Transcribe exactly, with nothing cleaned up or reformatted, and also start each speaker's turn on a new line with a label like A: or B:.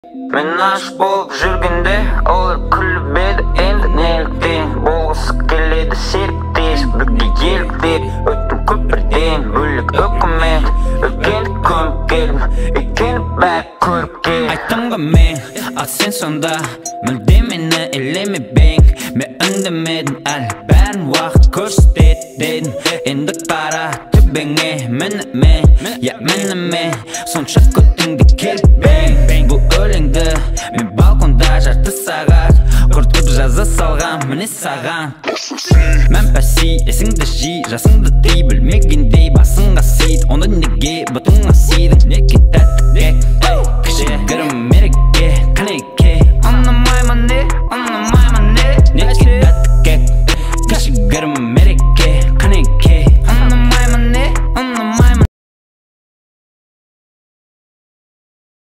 A: Мен ашық болып жүргенде олар күліп еді. Енді неліктен болғысы келеді серіктес бірге еліктеп. Өттім көпірден бөлек үкімет, үлкенді көміп келдім, үлкенді бәрі көріп кел.
B: Айттым ғой мен, ал сен сонда мүлде мені елеме бең. Мен үндемедім әлі бәрін уақыт көрсетеді дедім. Енді қара төбеңе мініме, я мініме, сонша көтіңді келіп бең. Бұл өлеңді мен балконда жарты сағат құртып жаза салғам, міне саған. Мән пәси, есіңді жи, жасыңды дей білмеген